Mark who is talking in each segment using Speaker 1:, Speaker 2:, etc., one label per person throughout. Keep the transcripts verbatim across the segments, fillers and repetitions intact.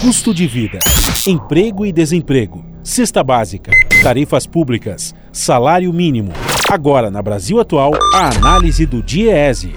Speaker 1: custo de vida, emprego e desemprego, cesta básica, tarifas públicas, salário mínimo. Agora, na Brasil Atual, a análise do DIEESE.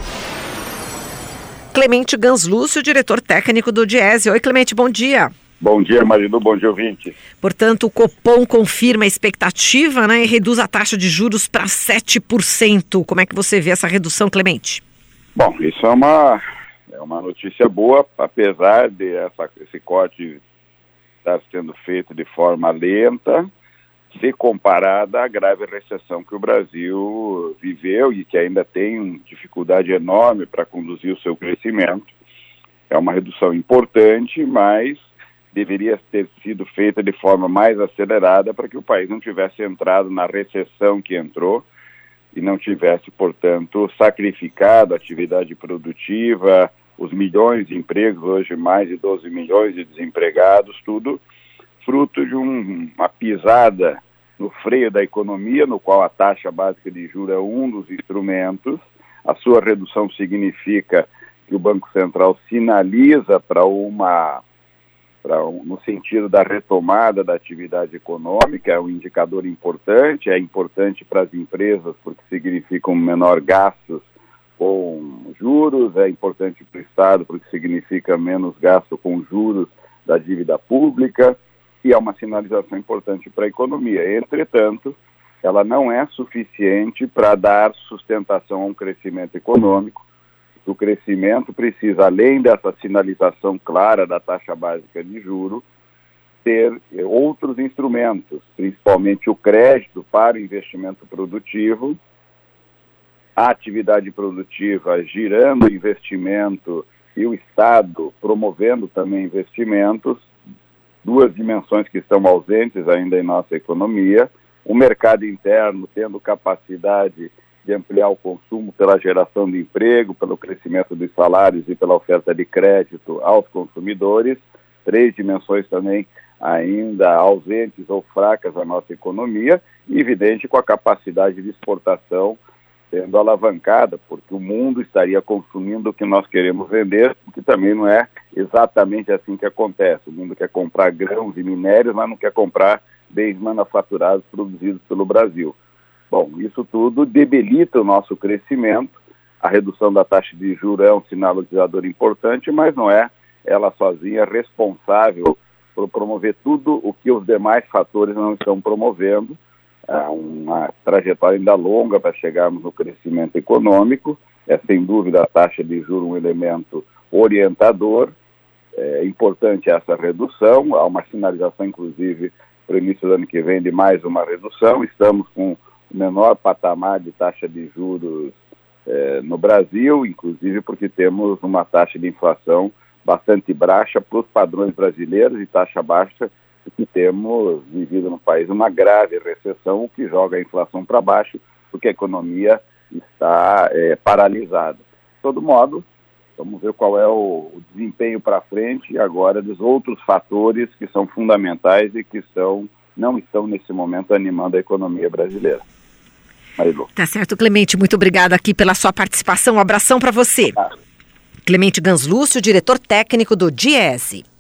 Speaker 2: Clemente Ganslúcio, diretor técnico do DIEESE. Oi, Clemente, bom dia.
Speaker 3: Bom dia, Marilu, bom dia, ouvinte.
Speaker 2: Portanto, o Copom confirma a expectativa, né, e reduz a taxa de juros para sete por cento. Como é que você vê essa redução, Clemente?
Speaker 3: Bom, isso é uma, é uma notícia boa, apesar de essa, esse corte estar sendo feito de forma lenta, se comparada à grave recessão que o Brasil viveu e que ainda tem dificuldade enorme para conduzir o seu crescimento. É uma redução importante, mas deveria ter sido feita de forma mais acelerada para que o país não tivesse entrado na recessão que entrou e não tivesse, portanto, sacrificado a atividade produtiva, os milhões de empregos, hoje mais de doze milhões de desempregados, tudo fruto de um, uma pisada no freio da economia, no qual a taxa básica de juros é um dos instrumentos. A sua redução significa que o Banco Central sinaliza para uma, pra um, no sentido da retomada da atividade econômica, é um indicador importante, é importante para as empresas porque significam menor gastos com juros, é importante para o Estado porque significa menos gasto com juros da dívida pública, e é uma sinalização importante para a economia. Entretanto, ela não é suficiente para dar sustentação a um crescimento econômico. O crescimento precisa, além dessa sinalização clara da taxa básica de juros, ter outros instrumentos, principalmente o crédito para o investimento produtivo, a atividade produtiva girando investimento e o Estado promovendo também investimentos, duas dimensões que estão ausentes ainda em nossa economia, o mercado interno tendo capacidade de ampliar o consumo pela geração de emprego, pelo crescimento dos salários e pela oferta de crédito aos consumidores, três dimensões também ainda ausentes ou fracas da nossa economia, e evidente com a capacidade de exportação sendo alavancada, porque o mundo estaria consumindo o que nós queremos vender, o que também não é exatamente assim que acontece. O mundo quer comprar grãos e minérios, mas não quer comprar bens manufaturados produzidos pelo Brasil. Bom, isso tudo debilita o nosso crescimento. A redução da taxa de juros é um sinalizador importante, mas não é ela sozinha responsável por promover tudo o que os demais fatores não estão promovendo. Há uma trajetória ainda longa para chegarmos no crescimento econômico. É sem dúvida a taxa de juros um elemento orientador. É importante essa redução. Há uma sinalização, inclusive, para o início do ano que vem de mais uma redução. Estamos com o menor patamar de taxa de juros é, no Brasil, inclusive porque temos uma taxa de inflação bastante baixa para os padrões brasileiros e taxa baixa que temos vivido no país uma grave recessão, o que joga a inflação para baixo, porque a economia está é, paralisada. De todo modo, vamos ver qual é o, o desempenho para frente agora dos outros fatores que são fundamentais e que estão, não estão nesse momento animando a economia brasileira. Marilu.
Speaker 2: Tá certo, Clemente, muito obrigada aqui pela sua participação, um abração para você.
Speaker 3: Ah.
Speaker 2: Clemente Ganslúcio, diretor técnico do DIEESE.